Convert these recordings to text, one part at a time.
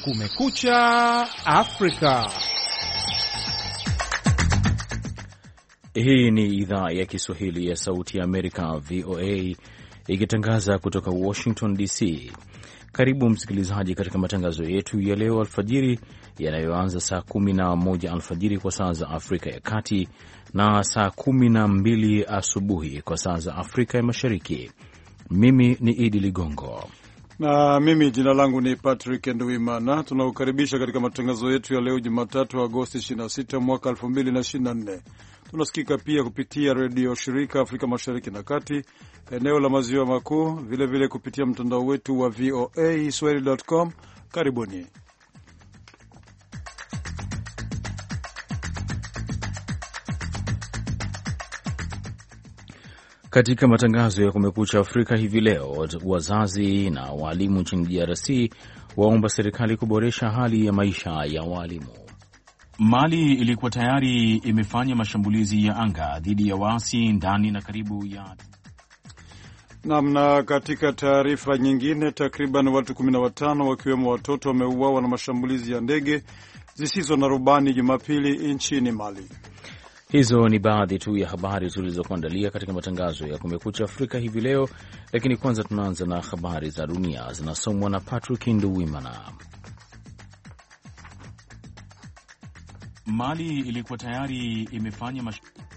Kumekucha Afrika. Hii ni idhaa ya Kiswahili ya Sauti ya Amerika, VOA, ikitangaza kutoka Washington DC. Karibu msikilizaji katika matangazo yetu ya leo alfajiri, yanayoanza saa 11 alfajiri kwa saa za Afrika ya Kati na saa 12 asubuhi kwa saa za Afrika ya Mashariki. Mimi ni Idi Ligongo na mimi jina langu ni Patrick Nduwimana. Tunakukaribisha katika matangazo yetu ya leo Jumatatu Agosti 26 mwaka 2024. Tunasikika pia kupitia redio shirika Afrika Mashariki na Kati, eneo la maziwa makuu, vilevile kupitia mtandao wetu wa VOA Swahili.com. Karibuni. Katika matangazo ya Kumekucha Afrika hivi leo, wazazi na waalimu nchini DRC waomba serikali kuboresha hali ya maisha ya waalimu. Mali ilikuwa tayari imefanya mashambulizi ya anga dhidi ya waasi ndani na karibu ya namna. Katika taarifa nyingine, takriban watu 15 wakiwemo watoto wameuawa na mashambulizi ya ndege zisizo na rubani Jumapili nchini Mali. Hizo ni baadhi tu ya habari tulizokuandalia katika matangazo ya Kumekucha Afrika hivi leo, lakini kwanza tunaanza na habari za dunia zinasomwa na Patrick Nduwimana. Mali ilikuwa tayari imefanya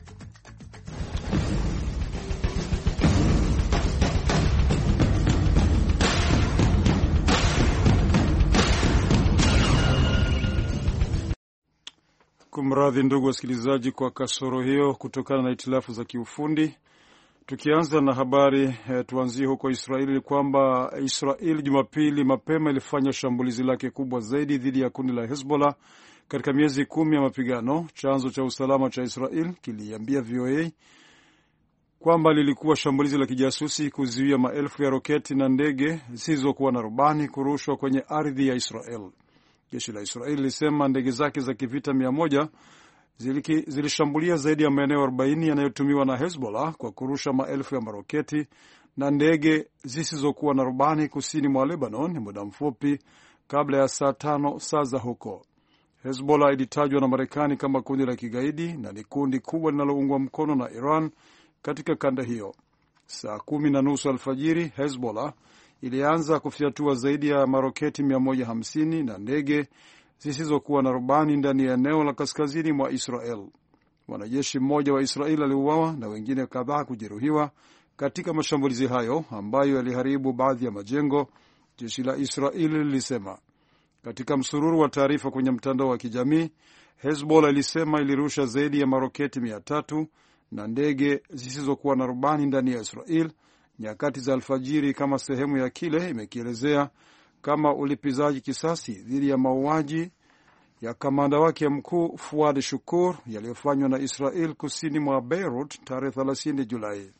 Kumradhi ndugu wasikilizaji kwa kasoro hiyo kutokana na itilafu za kiufundi. Tukianza na habari, tuanzie huko Israeli kwamba Israeli Jumapili mapema ilifanya shambulizi lake kubwa zaidi dhidi ya kundi la Hezbollah katika miezi 10 ya mapigano. Chanzo cha usalama cha Israel kiliambia VOA kwamba lilikuwa shambulizi la kijasusi kuzuia maelfu ya roketi na ndege zisizokuwa na rubani kurushwa kwenye ardhi ya Israel. Jeshi la Israeli lilisema ndege zake za kivita 100 zilishambulia zaidi ya maeneo 40 yanayotumiwa na Hezbollah kwa kurusha maelfu ya maroketi na ndege zisizokuwa na rubani kusini mwa Lebanon muda mfupi kabla ya saa 5 saa za huko. Hezbollah ilitajwa na Marekani kama kundi la kigaidi na ni kundi kubwa linaloungwa mkono na Iran katika kanda hiyo. Saa 10:30 alfajiri, Hezbollah ilianza kufyatua zaidi ya maroketi 150 na ndege zisizokuwa na rubani ndani ya eneo la kaskazini mwa Israel. Mwanajeshi mmoja wa Israel aliuawa na wengine kadhaa kujeruhiwa katika mashambulizi hayo ambayo yaliharibu baadhi ya majengo, jeshi la Israel lilisema. Katika msururu wa taarifa kwenye mtandao wa kijamii, Hezbollah ilisema ilirusha zaidi ya maroketi 300 na ndege zisizokuwa na rubani ndani ya Israel nyakati za alfajiri kama sehemu ya kile imekielezea kama ulipizaji kisasi dhidi ya mauaji ya kamanda wake mkuu Fuad Shukur yaliyofanywa na Israel kusini mwa Beirut tarehe 30 Julai.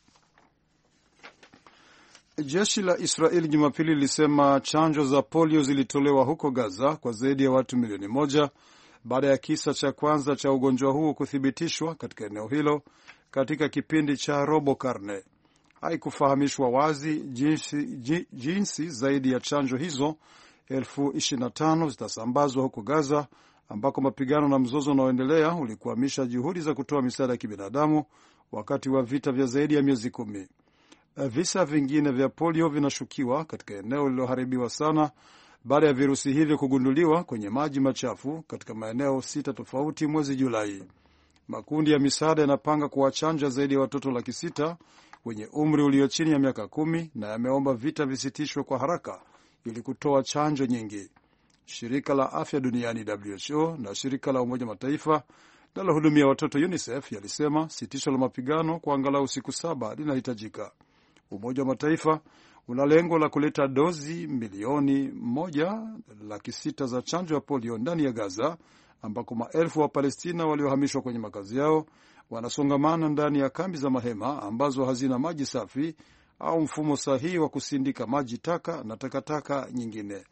Jeshi la Israel Jumapili lilisema chanjo za polio zilitolewa huko Gaza kwa zaidi ya watu milioni 1 baada ya kisa cha kwanza cha ugonjwa huu kuthibitishwa katika eneo hilo katika kipindi cha robo karne. Haikufahamishwa wazi jinsi zaidi ya chanjo hizo 25,000 zitasambazwa huko Gaza, ambako mapigano na mzozo unaoendelea ulikuamisha juhudi za kutoa misaada ya kibinadamu wakati wa vita vya zaidi ya miezi 10. Visa vingine vya polio vinashukiwa katika eneo lililoharibiwa sana baada ya virusi hivyo kugunduliwa kwenye maji machafu katika maeneo 6 tofauti mwezi Julai. Makundi ya misaada yanapanga kuwachanja zaidi ya watoto 600,000 wenye umri ulio chini ya miaka 10 na yameomba vita visitishwe kwa haraka ili kutoa chanjo nyingi. Shirika la Afya Duniani WHO na shirika la Umoja Mataifa linalohudumia watoto UNICEF yalisema sitisho la mapigano kwa angalau siku 7 linahitajika. Umoja wa Mataifa una lengo la kuleta dozi milioni 1.6 za chanjo ya polio ndani ya Gaza, ambako maelfu wa Palestina waliohamishwa kwenye makazi yao wanasongamana ndani ya kambi za mahema ambazo hazina maji safi au mfumo sahihi wa kusindika maji taka na takataka nyingine.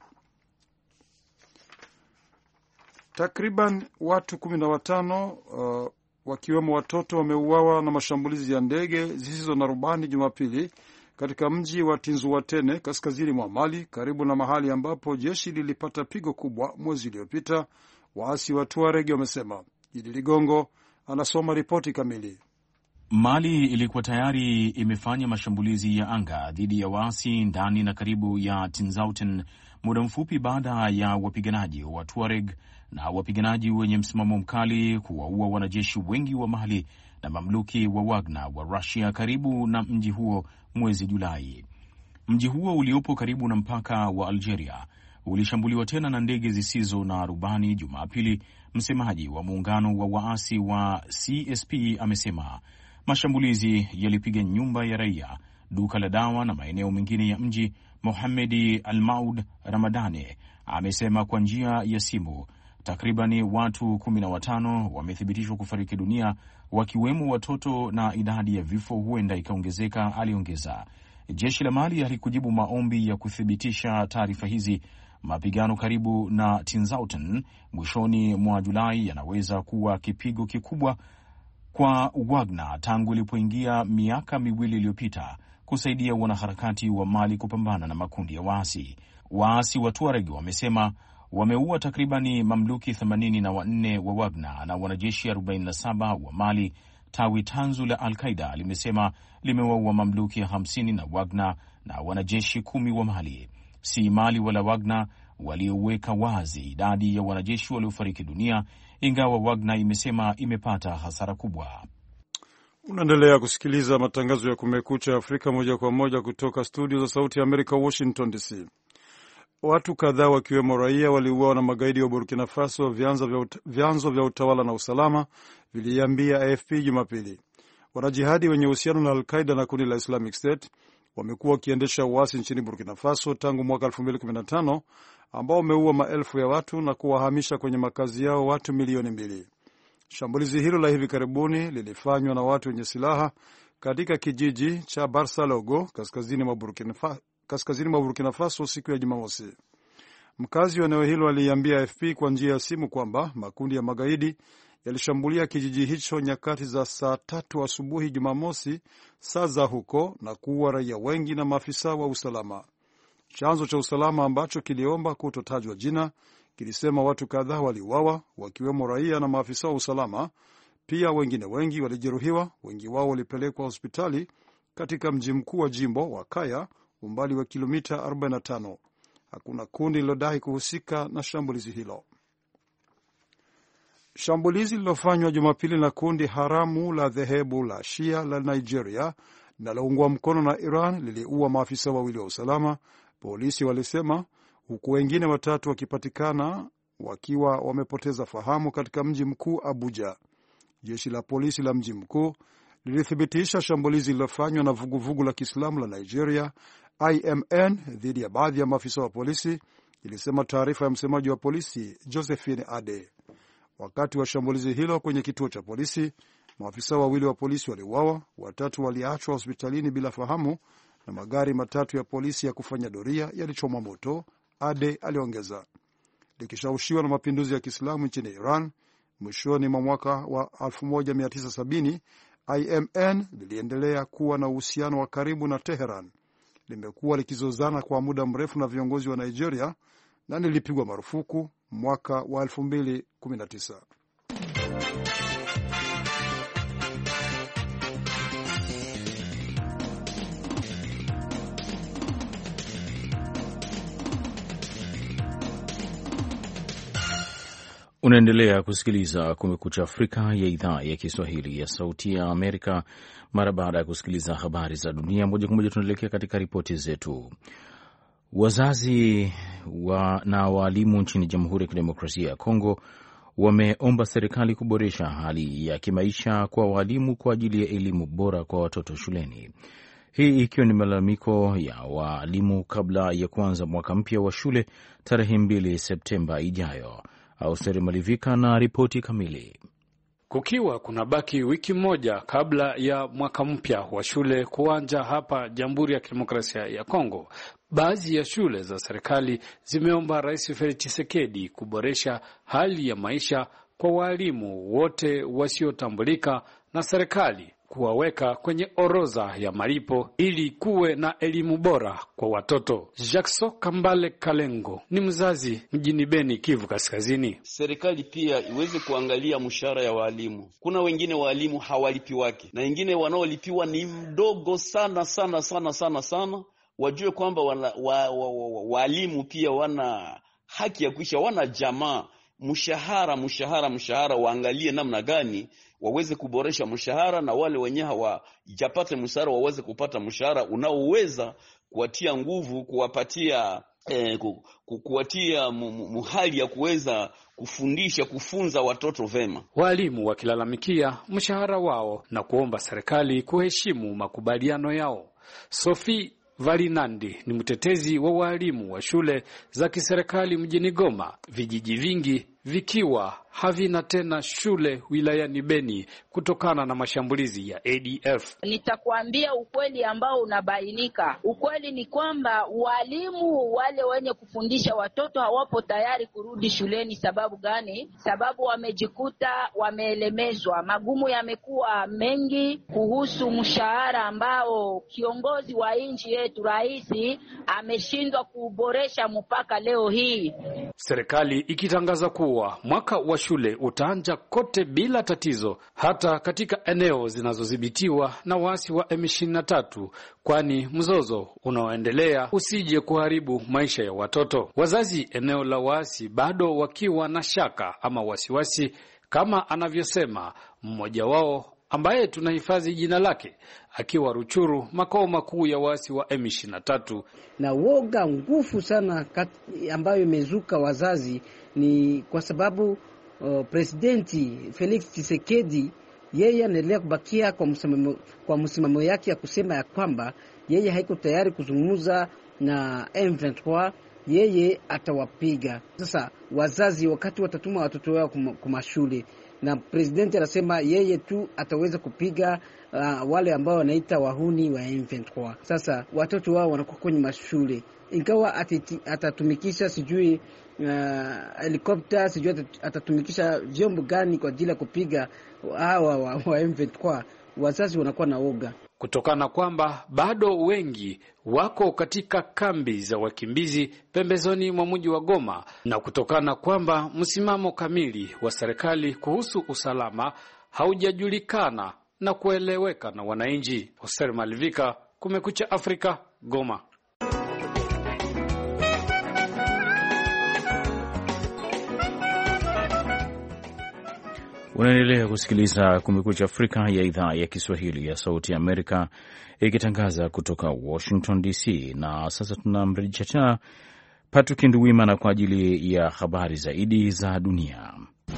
Takriban watu 15 wakiwemo watoto wameuawa na mashambulizi ya ndege zisizo na rubani Jumapili katika mji wa Tinzuatene kaskazini mwa Mali, karibu na mahali ambapo jeshi lilipata pigo kubwa mwezi uliopita, waasi wa Tuareg wamesema. Idi Ligongo anasoma ripoti kamili. Mali ilikuwa tayari imefanya mashambulizi ya anga dhidi ya waasi ndani na karibu ya Tinzauten muda mfupi baada ya wapiganaji wa Tuareg na wapiganaji wenye msimamo mkali kuwaua wanajeshi wengi wa Mali na mamluki wa Wagner wa Russia karibu na mji huo mwezi Julai. Mji huo uliopo karibu na mpaka wa Algeria ulishambuliwa tena na ndege zisizo na rubani Jumapili. Msemaji wa muungano wa waasi wa CSP amesema mashambulizi yalipiga nyumba ya raia, duka la dawa na maeneo mengine ya mji. Mohamedi Almaud Ramadane amesema kwa njia ya simu takribani watu 15 wamethibitishwa kufariki dunia, wakiwemo watoto, na idadi ya vifo huenda ikaongezeka, aliongeza. Jeshi la Mali halikujibu maombi ya kuthibitisha taarifa hizi. Mapigano karibu na Tinzauten mwishoni mwa Julai yanaweza kuwa kipigo kikubwa kwa Wagner tangu ilipoingia miaka miwili iliyopita kusaidia wanaharakati wa Mali kupambana na makundi ya waasi. Waasi wa Tuareg wamesema wameua takribani mamluki 84 wa Wagner na wanajeshi 47 wa Mali. Tawi tanzu la Al-Qaida limesema limewaua mamluki 50 na Wagner na wanajeshi 10 wa Mali. Si Mali wala Wagner walioweka wazi idadi ya wanajeshi waliofariki dunia, ingawa Wagner imesema imepata hasara kubwa. Unaendelea kusikiliza matangazo ya Kumekucha Afrika moja kwa moja kutoka studio za Sauti ya Amerika, Washington DC. Watu kadhaa wakiwemo raia waliuawa na magaidi wa Burkina Faso, vyanzo vya utawala na usalama viliambia AFP Jumapili. Wanajihadi wenye uhusiano na Al-Qaida na kundi la Islamic State wamekuwa wakiendesha uasi nchini Burkina Faso tangu mwaka 2015 ambao wameua maelfu ya watu na kuwahamisha kwenye makazi yao watu milioni 2. Shambulizi hilo la hivi karibuni lilifanywa na watu wenye silaha katika kijiji cha Barsalogo kaskazini mwa Burkina Faso siku ya Jumamosi. Mkazi wa eneo hilo aliambia AFP kwa njia ya simu kwamba makundi ya magaidi yalishambulia kijiji hicho nyakati za saa 3 asubuhi Jumamosi, saa za huko, na kuua raia wengi na maafisa wa usalama. Chanzo cha usalama ambacho kiliomba kutotajwa jina kilisema watu kadhaa waliuawa, wakiwemo raia na maafisa wa usalama. Pia wengine wengi walijeruhiwa, wengi wao walipelekwa hospitali katika mji mkuu wa jimbo wa Kaya, umbali wa kilomita 45. Hakuna kundi lilodai kuhusika na shambulizi hilo. Shambulizi lilofanywa Jumapili na kundi haramu la dhehebu la Shia la Nigeria linaloungwa mkono na Iran liliua maafisa wawili wa usalama, polisi walisema, huku wengine 3 wakipatikana wakiwa wamepoteza fahamu katika mji mkuu Abuja. Jeshi la polisi la mji mkuu lilithibitisha shambulizi lilofanywa na vuguvugu la Kiislamu la Nigeria IMN dhidi ya baadhi ya maafisa wa polisi, ilisema taarifa ya msemaji wa polisi Josephine Ade. Wakati wa shambulizi hilo kwenye kituo cha polisi, maafisa wawili wa polisi waliuawa, 3 waliachwa hospitalini bila fahamu, na magari 3 ya polisi ya kufanya doria yalichomwa moto, Ade aliongeza. Likishawishiwa na mapinduzi ya Kiislamu nchini Iran mwishoni mwa mwaka wa 1970, IMN liliendelea kuwa na uhusiano wa karibu na Teheran. Limekuwa likizozana kwa muda mrefu na viongozi wa Nigeria na lilipigwa marufuku mwaka wa 2019. Unaendelea kusikiliza Kumekucha Afrika ya idhaa ya Kiswahili ya Sauti ya Amerika. Mara baada ya kusikiliza habari za dunia moja kwa moja, tunaelekea katika ripoti zetu. Wazazi na waalimu nchini Jamhuri ya Kidemokrasia ya Kongo wameomba serikali kuboresha hali ya kimaisha kwa waalimu kwa ajili ya elimu bora kwa watoto shuleni. Hii ikiwa ni malalamiko ya waalimu kabla ya kuanza mwaka mpya wa shule tarehe 2 Septemba ijayo. Austeri Malivika na ripoti kamili. Kukiwa kuna baki wiki moja kabla ya mwaka mpya wa shule kuanza hapa Jamhuri ya Kidemokrasia ya Kongo, baadhi ya shule za serikali zimeomba Rais Felix Tshisekedi kuboresha hali ya maisha kwa walimu wote wasiotambulika na serikali kuwaweka kwenye orodha ya malipo ili kuwe na elimu bora kwa watoto. Jackson Kambale Kalengo ni mzazi mjini Beni, Kivu Kaskazini. Serikali pia iweze kuangalia mshahara ya walimu. Kuna wengine walimu hawalipi wake na wengine wanaolipiwa ni mdogo sana. Wajue kwamba walimu pia wana haki ya kuisha, wana jamaa. Mshahara waangalie namna gani waweze kuboresha mshahara, na wale wenye hawajapata mshahara waweze kupata mshahara unaoweza kuwatia nguvu, kuwatia muhali ya kuweza kufunza watoto vema. Walimu wakilalamikia mshahara wao na kuomba serikali kuheshimu makubaliano yao. Sophie Valinandi ni mtetezi wa walimu wa shule za kiserikali mjini Goma, vijiji vingi vikiwa havina tena shule wilayani Beni kutokana na mashambulizi ya ADF. Nitakwambia ukweli ambao unabainika. Ukweli ni kwamba walimu wale wenye kufundisha watoto hawapo tayari kurudi shuleni. Sababu gani? Sababu wamejikuta wameelemezwa. Magumu yamekuwa mengi kuhusu mshahara ambao kiongozi wa nchi yetu rais ameshindwa kuboresha mpaka leo hii. Serikali ikitangaza kuwa mwaka wa shule utaanza kote bila tatizo, hata katika eneo zinazodhibitiwa na waasi wa M23, kwani mzozo unaoendelea usije kuharibu maisha ya watoto. Wazazi eneo la waasi bado wakiwa na shaka ama wasiwasi, kama anavyosema mmoja wao ambaye tunahifadhi jina lake, akiwa Ruchuru, makao makuu ya waasi wa M23. Na woga nguvu sana ambayo imezuka wazazi ni kwa sababu Presidenti Felix Tshisekedi yeye anaendelea kubakia kwa msimamo yake ya kusema ya kwamba yeye haiko tayari kuzungumza na M23, yeye atawapiga. Sasa wazazi wakati watatuma watoto wao kwa mashule, na presidenti anasema yeye tu ataweza kupiga wale ambao wanaita wahuni wa M23. Sasa watoto wao wanakuwa kwenye mashule, ingawa atatumikisha sijui helikopta, sijui atatumikisha vyombo gani kwa ajili ya kupiga hawa wa M23, wazazi wanakuwa na oga kutokana kwamba bado wengi wako katika kambi za wakimbizi pembezoni mwa mji wa Goma, na kutokana kwamba msimamo kamili wa serikali kuhusu usalama haujajulikana na kueleweka na wananchi. Hoser Malivika, Kumekucha Afrika, Goma. Unaendelea kusikiliza Kumekucha Afrika ya idhaa ya Kiswahili ya Sauti ya Amerika ikitangaza kutoka Washington DC. Na sasa tunamrejesha tena Patrick Nduwimana kwa ajili ya habari zaidi za dunia.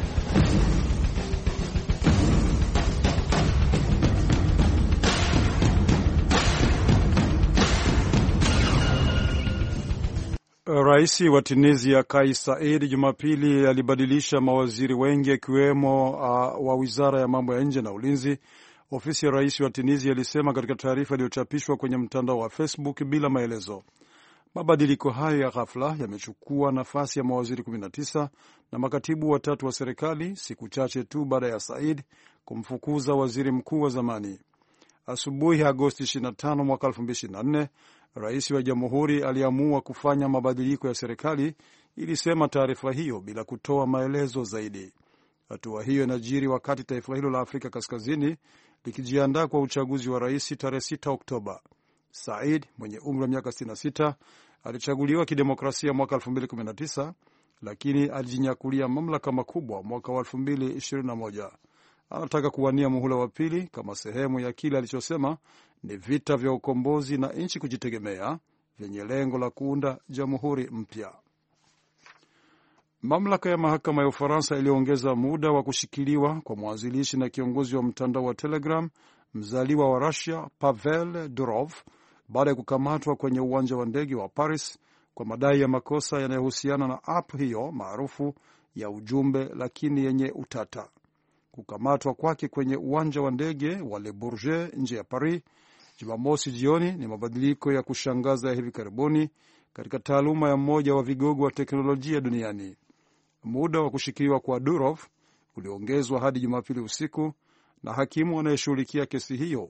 Rais wa Tunisia Kais Saied Jumapili alibadilisha mawaziri wengi akiwemo wa wizara ya mambo ya nje na ulinzi. Ofisi ya rais wa Tunisia ilisema katika taarifa iliyochapishwa kwenye mtandao wa Facebook bila maelezo. Mabadiliko hayo ya ghafla yamechukua nafasi ya mawaziri 19 na makatibu watatu wa serikali siku chache tu baada ya Saied kumfukuza waziri mkuu wa zamani. Asubuhi Agosti 25 mwaka 2024, rais wa jamhuri aliamua kufanya mabadiliko ya serikali, ilisema taarifa hiyo bila kutoa maelezo zaidi. Hatua hiyo inajiri wakati taifa hilo la Afrika Kaskazini likijiandaa kwa uchaguzi wa rais tarehe 6 Oktoba. Said mwenye umri wa miaka 66 alichaguliwa kidemokrasia mwaka 2019, lakini alijinyakulia mamlaka makubwa mwaka wa 2021. Anataka kuwania muhula wa pili kama sehemu ya kile alichosema ni vita vya ukombozi na nchi kujitegemea vyenye lengo la kuunda jamhuri mpya. Mamlaka ya mahakama ya Ufaransa iliongeza muda wa kushikiliwa kwa mwanzilishi na kiongozi wa mtandao wa Telegram mzaliwa wa Russia Pavel Durov baada ya kukamatwa kwenye uwanja wa ndege wa Paris kwa madai ya makosa yanayohusiana na app hiyo maarufu ya ujumbe lakini yenye utata. Kukamatwa kwake kwenye uwanja wa ndege wa Le Bourget nje ya Paris Jumamosi jioni ni mabadiliko ya kushangaza ya hivi karibuni katika taaluma ya mmoja wa vigogo wa teknolojia duniani. Muda wa kushikiliwa kwa Durov uliongezwa hadi Jumapili usiku na hakimu anayeshughulikia kesi hiyo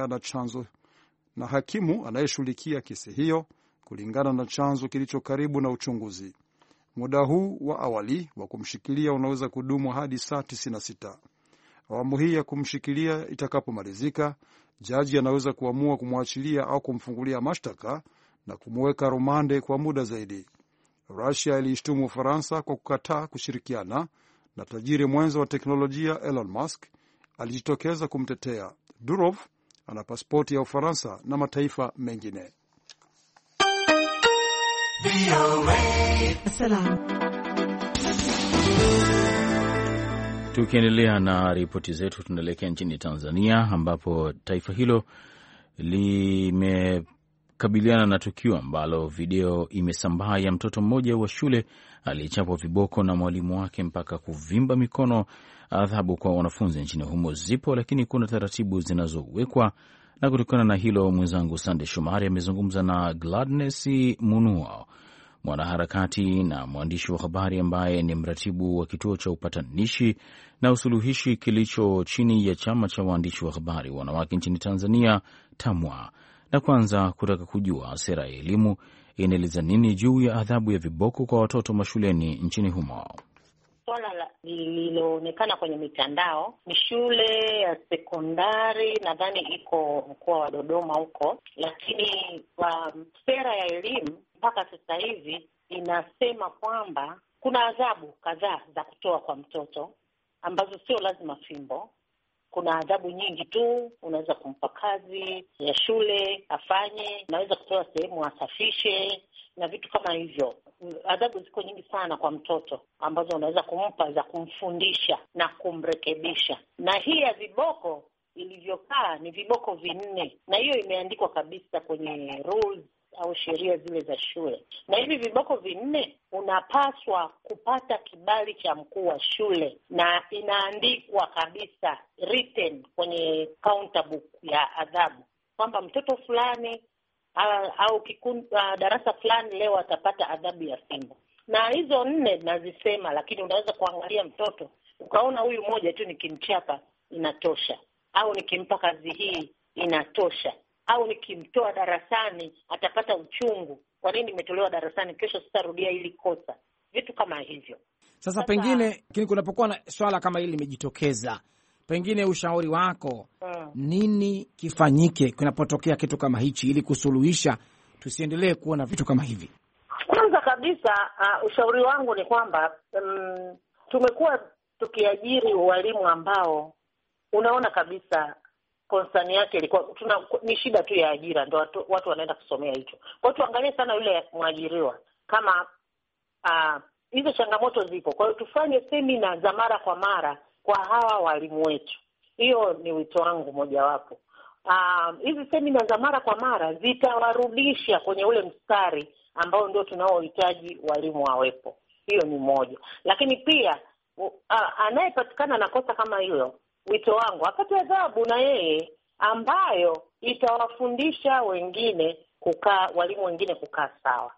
kulingana na chanzo kilicho karibu na uchunguzi. Muda huu wa awali wa kumshikilia unaweza kudumu hadi saa 96. Awamu hii ya kumshikilia itakapomalizika, jaji anaweza kuamua kumwachilia au kumfungulia mashtaka na kumweka rumande kwa muda zaidi. Russia iliishtumu Ufaransa kwa kukataa kushirikiana na tajiri mwenza wa teknolojia Elon Musk alijitokeza kumtetea. Durov ana pasipoti ya Ufaransa na mataifa mengine. Tukiendelea na ripoti zetu, tunaelekea nchini Tanzania ambapo taifa hilo limekabiliana na tukio ambalo video imesambaa ya mtoto mmoja wa shule aliyechapwa viboko na mwalimu wake mpaka kuvimba mikono. Adhabu kwa wanafunzi nchini humo zipo, lakini kuna taratibu zinazowekwa, na kutokana na hilo mwenzangu Sande Shomari amezungumza na Gladness Munuo, mwanaharakati na mwandishi wa habari ambaye ni mratibu wa kituo cha upatanishi na usuluhishi kilicho chini ya chama cha waandishi wa habari wanawake nchini Tanzania, TAMWA, na kwanza kutaka kujua sera ya elimu inaeleza nini juu ya adhabu ya viboko kwa watoto mashuleni nchini humo. Swala lililoonekana kwenye mitandao ni shule ya sekondari, nadhani iko mkoa wa Dodoma huko, lakini sera ya elimu mpaka sasa hivi inasema kwamba kuna adhabu kadhaa za kutoa kwa mtoto ambazo sio lazima fimbo. Kuna adhabu nyingi tu, unaweza kumpa kazi ya shule afanye, unaweza kutoa sehemu asafishe na vitu kama hivyo. Adhabu ziko nyingi sana kwa mtoto ambazo unaweza kumpa za kumfundisha na kumrekebisha. Na hii ya viboko ilivyokaa ni viboko 4, na hiyo imeandikwa kabisa kwenye rules au sheria zile za shule. Na hivi viboko 4 unapaswa kupata kibali cha mkuu wa shule, na inaandikwa kabisa written kwenye counter book ya adhabu kwamba mtoto fulani au darasa fulani leo atapata adhabu ya fimbo. Na hizo 4 nazisema, lakini unaweza kuangalia mtoto ukaona huyu mmoja tu nikimchapa inatosha, au nikimpa kazi hii inatosha, au nikimtoa darasani atapata uchungu. Kwa nini nimetolewa darasani, kesho sitarudia hili kosa? Vitu kama hivyo. Sasa pengine kunapokuwa na swala kama hili limejitokeza, pengine ushauri wako nini kifanyike kunapotokea kitu kama hichi ili kusuluhisha tusiendelee kuona vitu kama hivi? Kwanza kabisa ushauri wangu ni kwamba tumekuwa tukiajiri walimu ambao unaona kabisa konsani yake ilikuwa ni shida tu ya ajira, ndio watu wanaenda kusomea hicho. Kwa hiyo tuangalie sana yule mwajiriwa kama hizo changamoto zipo. Kwa hiyo tufanye semina za mara kwa mara kwa hawa walimu wetu. Hiyo ni wito wangu mojawapo. Hizi semina za mara kwa mara zitawarudisha kwenye ule mstari ambao ndio tunaohitaji walimu wawepo. Hiyo ni moja. Lakini pia anayepatikana na kosa kama hilo, wito wangu apate adhabu na yeye ambayo itawafundisha wengine walimu wengine kukaa sawa.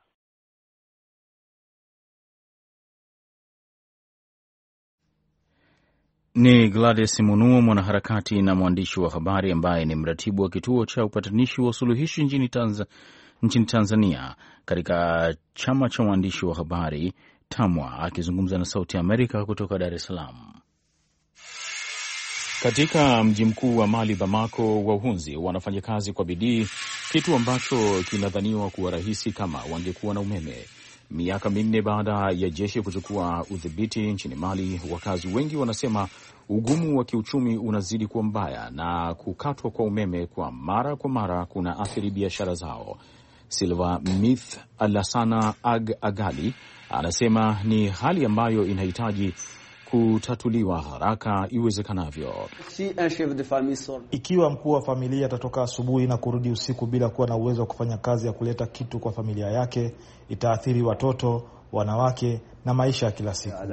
Ni Gladys Munuo, mwanaharakati na mwandishi wa habari ambaye ni mratibu wa kituo cha upatanishi wa usuluhishi nchini Tanzania katika chama cha waandishi wa habari TAMWA, akizungumza na Sauti ya Amerika kutoka Dar es Salaam. Katika mji mkuu wa Mali, Bamako, wahunzi wanafanya kazi kwa bidii, kitu ambacho kinadhaniwa kuwa rahisi kama wangekuwa na umeme. Miaka 4 baada ya jeshi kuchukua udhibiti nchini Mali, wakazi wengi wanasema ugumu wa kiuchumi unazidi kuwa mbaya na kukatwa kwa umeme kwa mara kuna athiri biashara zao. Silva Mith Alasana Agali anasema ni hali ambayo inahitaji kutatuliwa haraka iwezekanavyo. Ikiwa mkuu wa familia atatoka asubuhi na kurudi usiku bila kuwa na uwezo wa kufanya kazi ya kuleta kitu kwa familia yake, itaathiri watoto, wanawake na maisha ya kila siku.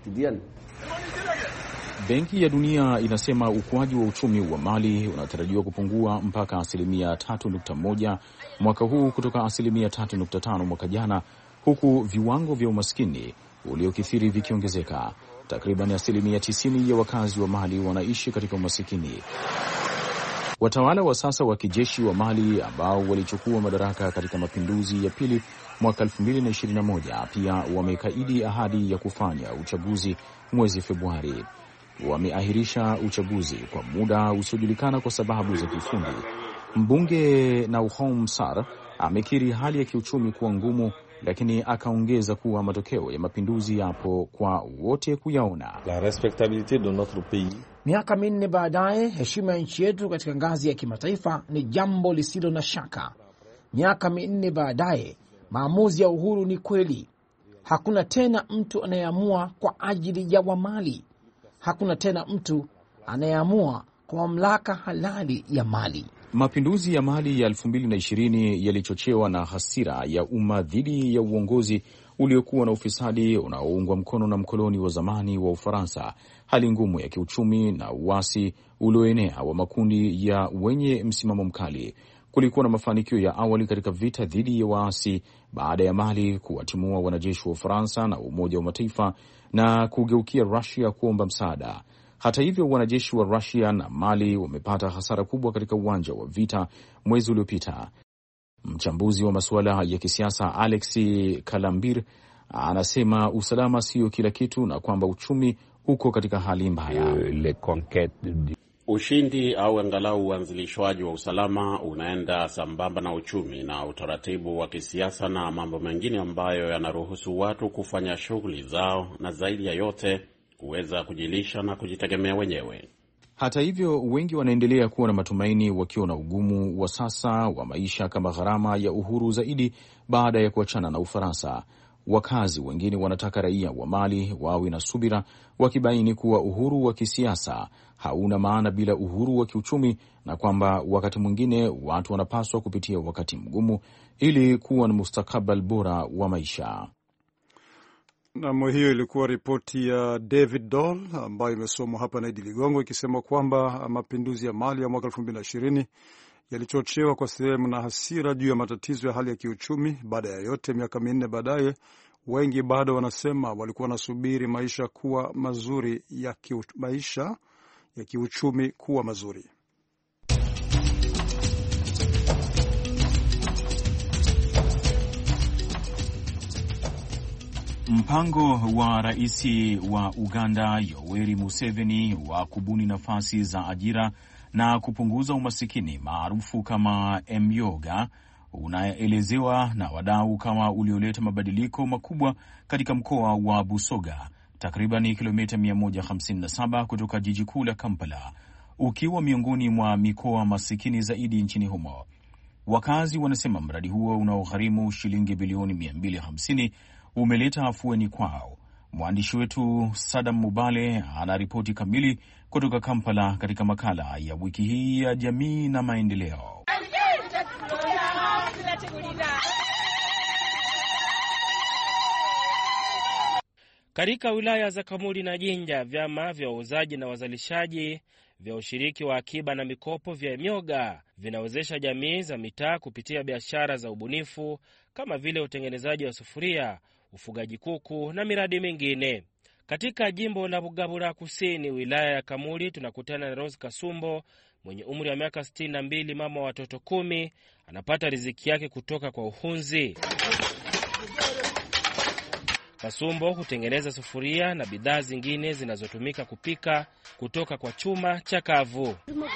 Benki ya Dunia inasema ukuaji wa uchumi wa Mali unatarajiwa kupungua mpaka 3.1 mwaka huu kutoka 3.5 mwaka jana, huku viwango vya umaskini uliokithiri vikiongezeka. Takriban 90% ya wakazi wa Mali wanaishi katika umasikini. Watawala wa sasa wa kijeshi wa Mali ambao walichukua madaraka katika mapinduzi ya pili mwaka 2021 pia wamekaidi ahadi ya kufanya uchaguzi mwezi Februari. Wameahirisha uchaguzi kwa muda usiojulikana kwa sababu za kiufundi. Mbunge Nauhom Sar amekiri hali ya kiuchumi kuwa ngumu, lakini akaongeza kuwa matokeo ya mapinduzi yapo kwa wote kuyaona. La respectabilité de notre pays. Miaka 4 baadaye, heshima ya nchi yetu katika ngazi ya kimataifa ni jambo lisilo na shaka. Miaka 4 baadaye, maamuzi ya uhuru ni kweli. Hakuna tena mtu anayeamua kwa ajili ya Wamali. Hakuna tena mtu anayeamua kwa mamlaka halali ya Mali. Mapinduzi ya Mali ya 2020 yalichochewa na hasira ya umma dhidi ya uongozi uliokuwa na ufisadi unaoungwa mkono na mkoloni wa zamani wa Ufaransa, hali ngumu ya kiuchumi na uasi ulioenea wa makundi ya wenye msimamo mkali. Kulikuwa na mafanikio ya awali katika vita dhidi ya waasi baada ya Mali kuwatimua wanajeshi wa Ufaransa na Umoja wa Mataifa na kugeukia Russia kuomba msaada. Hata hivyo, wanajeshi wa Russia na Mali wamepata hasara kubwa katika uwanja wa vita mwezi uliopita. Mchambuzi wa masuala ya kisiasa Alexi Kalambir anasema usalama sio kila kitu na kwamba uchumi uko katika hali mbaya. Ushindi au angalau uanzilishwaji wa usalama unaenda sambamba na uchumi na utaratibu wa kisiasa na mambo mengine ambayo yanaruhusu watu kufanya shughuli zao na zaidi ya yote kuweza kujilisha na kujitegemea wenyewe. Hata hivyo, wengi wanaendelea kuwa na matumaini wakiwa na ugumu wa sasa wa maisha kama gharama ya uhuru zaidi baada ya kuachana na Ufaransa. Wakazi wengine wanataka raia wa Mali wawe na subira, wakibaini kuwa uhuru wa kisiasa hauna maana bila uhuru wa kiuchumi na kwamba wakati mwingine watu wanapaswa kupitia wakati mgumu ili kuwa na mustakabali bora wa maisha. Namo hiyo ilikuwa ripoti ya David Doll ambayo imesomwa hapa na Idi Ligongo ikisema kwamba mapinduzi ya Mali ya mwaka 2020 yalichochewa kwa sehemu na hasira juu ya matatizo ya hali ya kiuchumi. Baada ya yote, miaka 4 baadaye, wengi bado wanasema walikuwa wanasubiri maisha kuwa mazuri maisha ya kiuchumi kuwa mazuri. Mpango wa rais wa Uganda Yoweri Museveni wa kubuni nafasi za ajira na kupunguza umasikini maarufu kama Emyoga unaelezewa na wadau kama ulioleta mabadiliko makubwa katika mkoa wa Busoga, takriban kilomita 157 kutoka jiji kuu la Kampala, ukiwa miongoni mwa mikoa masikini zaidi nchini humo. Wakazi wanasema mradi huo unaogharimu shilingi bilioni 250 umeleta afueni kwao. Mwandishi wetu Sadam Mubale anaripoti kamili kutoka Kampala katika makala ya wiki hii ya jamii na maendeleo. Katika wilaya za Kamuli na Jinja, vyama vya wauzaji na wazalishaji vya ushiriki wa akiba na mikopo vya Emyoga vinawezesha jamii za mitaa kupitia biashara za ubunifu kama vile utengenezaji wa sufuria, ufugaji kuku na miradi mingine. Katika jimbo la Bugabura Kusini, wilaya ya Kamuli, tunakutana na Rose Kasumbo mwenye umri wa miaka 62, mama wa watoto 10, anapata riziki yake kutoka kwa uhunzi. Kasumbo hutengeneza sufuria na bidhaa zingine zinazotumika kupika kutoka kwa chuma chakavu.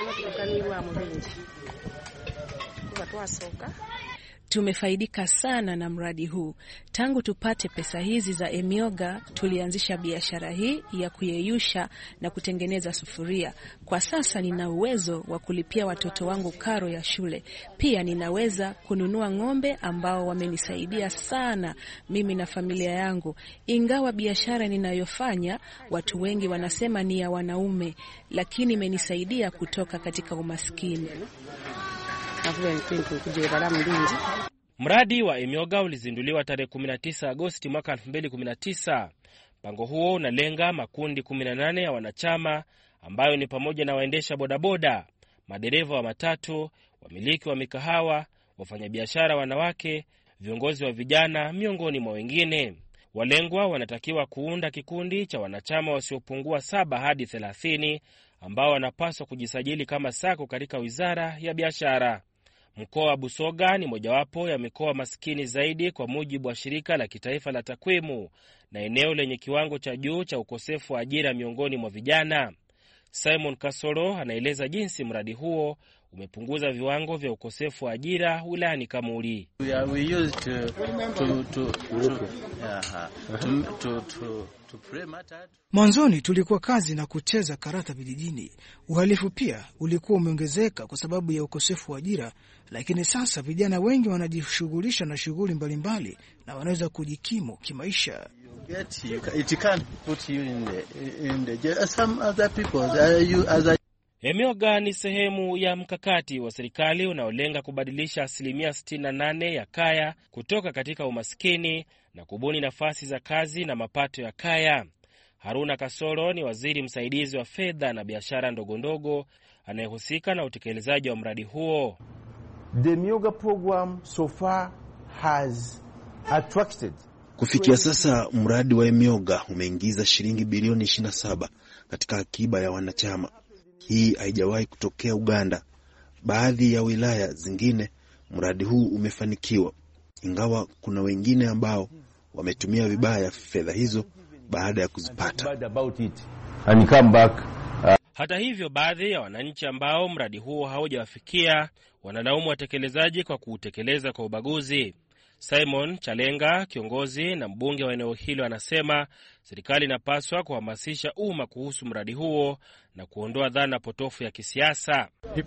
Tumefaidika sana na mradi huu. Tangu tupate pesa hizi za Emyoga, tulianzisha biashara hii ya kuyeyusha na kutengeneza sufuria. Kwa sasa nina uwezo wa kulipia watoto wangu karo ya shule. Pia ninaweza kununua ng'ombe ambao wamenisaidia sana mimi na familia yangu. Ingawa biashara ninayofanya watu wengi wanasema ni ya wanaume, lakini imenisaidia kutoka katika umaskini. Mradi wa Emyoga ulizinduliwa tarehe 19 Agosti mwaka 2019. Mpango huo unalenga makundi 18 ya wanachama ambayo ni pamoja na waendesha bodaboda, madereva wa matatu, wamiliki wa mikahawa, wafanyabiashara wanawake, viongozi wa vijana miongoni mwa wengine. Walengwa wanatakiwa kuunda kikundi cha wanachama wasiopungua 7 hadi 30 ambao wanapaswa kujisajili kama sako katika Wizara ya Biashara. Mkoa wa Busoga ni mojawapo ya mikoa maskini zaidi kwa mujibu wa Shirika la Kitaifa la Takwimu, na eneo lenye kiwango cha juu cha ukosefu wa ajira miongoni mwa vijana. Simon Kasoro anaeleza jinsi mradi huo umepunguza viwango vya ukosefu wa ajira wilayani Kamuli. Mwanzoni tulikuwa kazi na kucheza karata vijijini. Uhalifu pia ulikuwa umeongezeka kwa sababu ya ukosefu wa ajira, lakini sasa vijana wengi wanajishughulisha na shughuli mbalimbali na wanaweza kujikimu kimaisha. Emyoga ni sehemu ya mkakati wa serikali unaolenga kubadilisha 68% ya kaya kutoka katika umaskini na kubuni nafasi za kazi na mapato ya kaya. Haruna Kasoro ni waziri msaidizi wa fedha na biashara ndogondogo anayehusika na utekelezaji wa mradi huo. The Emyoga program so far has attracted. Kufikia sasa mradi wa Emyoga umeingiza shilingi bilioni 27 katika akiba ya wanachama. Hii haijawahi kutokea Uganda. Baadhi ya wilaya zingine mradi huu umefanikiwa, ingawa kuna wengine ambao wametumia vibaya fedha hizo baada ya kuzipata. Hata hivyo, baadhi ya wananchi ambao mradi huo haujawafikia wanalaumu watekelezaji kwa kuutekeleza kwa ubaguzi. Simon Chalenga, kiongozi na mbunge wa eneo hilo, anasema serikali inapaswa kuhamasisha umma kuhusu mradi huo na kuondoa dhana potofu ya kisiasa.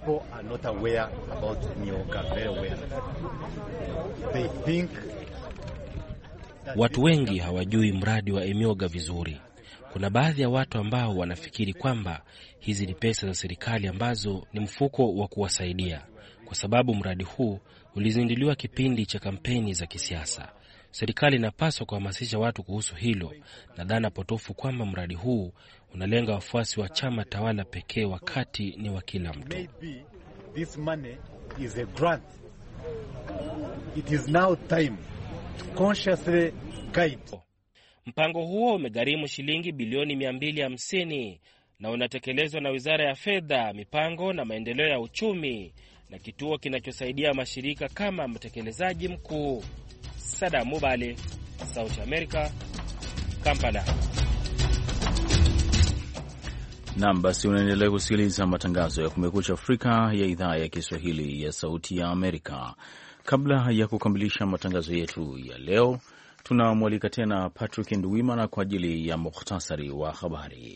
Watu wengi hawajui mradi wa Emyoga vizuri. Kuna baadhi ya watu ambao wanafikiri kwamba hizi ni pesa za serikali ambazo ni mfuko wa kuwasaidia. Kwa sababu mradi huu ulizinduliwa kipindi cha kampeni za kisiasa. Serikali inapaswa kuhamasisha watu kuhusu hilo na dhana potofu kwamba mradi huu unalenga wafuasi wa chama tawala pekee wakati ni wa kila mtu. This money is a grant. It is now time to consciously guide. Mpango huo umegharimu shilingi bilioni 250 na unatekelezwa na Wizara ya Fedha, Mipango na Maendeleo ya Uchumi na kituo kinachosaidia mashirika kama mtekelezaji mkuu. Sada Mubale, Sauti Amerika, Kampala. Naam, basi unaendelea kusikiliza matangazo ya Kumekucha Afrika ya idhaa ya Kiswahili ya Sauti ya Amerika. Kabla ya kukamilisha matangazo yetu ya leo, tunamwalika tena Patrick Nduwimana kwa ajili ya mukhtasari wa habari.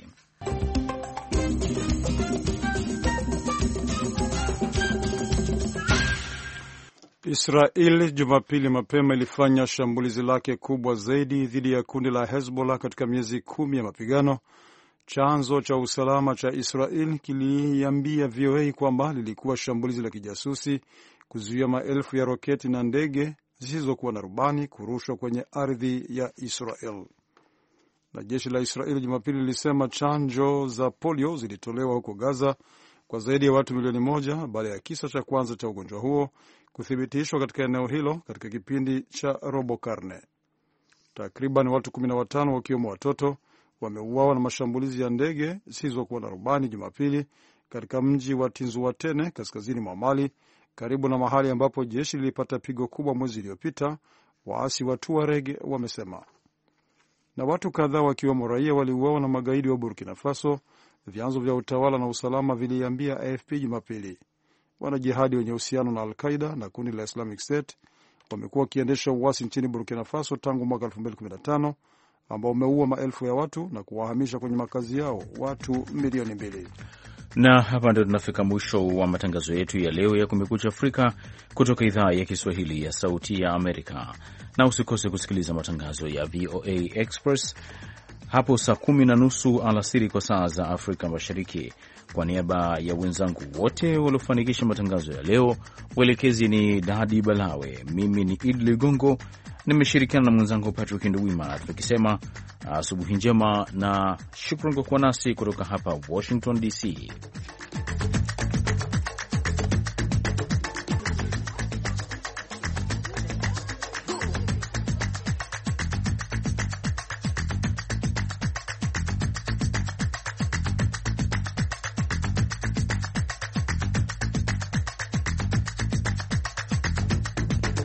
Israel Jumapili mapema ilifanya shambulizi lake kubwa zaidi dhidi ya kundi la Hezbollah katika miezi 10 ya mapigano. Chanzo cha usalama cha Israel kiliambia VOA kwamba lilikuwa shambulizi la kijasusi kuzuia maelfu ya roketi na ndege zisizokuwa na rubani kurushwa kwenye ardhi ya Israel. Na jeshi la Israel Jumapili lilisema chanjo za polio zilitolewa huko Gaza kwa zaidi ya watu milioni 1 baada ya kisa cha kwanza cha ugonjwa huo kuthibitishwa katika eneo hilo katika kipindi cha robo karne. Takriban watu 15 wakiwemo watoto wameuawa na mashambulizi ya ndege zisizokuwa na rubani Jumapili katika mji wa Tinzuatene kaskazini mwa Mali, karibu na mahali ambapo jeshi lilipata pigo kubwa mwezi uliopita, waasi wa Tuareg wamesema. Na watu kadhaa wakiwemo raia waliuawa na magaidi wa Burkina Faso, vyanzo vya utawala na usalama viliambia AFP Jumapili. Wanajihadi wenye uhusiano na Al-Qaeda na kundi la Islamic State wamekuwa wakiendesha uasi nchini Burkina Faso tangu mwaka 2015 ambao umeua maelfu ya watu na kuwahamisha kwenye makazi yao watu milioni 2. Na hapa ndio tunafika mwisho wa matangazo yetu ya leo ya Kumekucha Afrika kutoka idhaa ya Kiswahili ya Sauti ya Amerika. Na usikose kusikiliza matangazo ya VOA Express hapo saa 10:30 alasiri kwa saa za Afrika Mashariki. Kwa niaba ya wenzangu wote waliofanikisha matangazo ya leo, mwelekezi ni Dadi Balawe, mimi ni Idi Ligongo, nimeshirikiana na mwenzangu Patrick Nduwimana, tukisema asubuhi njema na shukrani kwa kuwa nasi kutoka hapa Washington DC.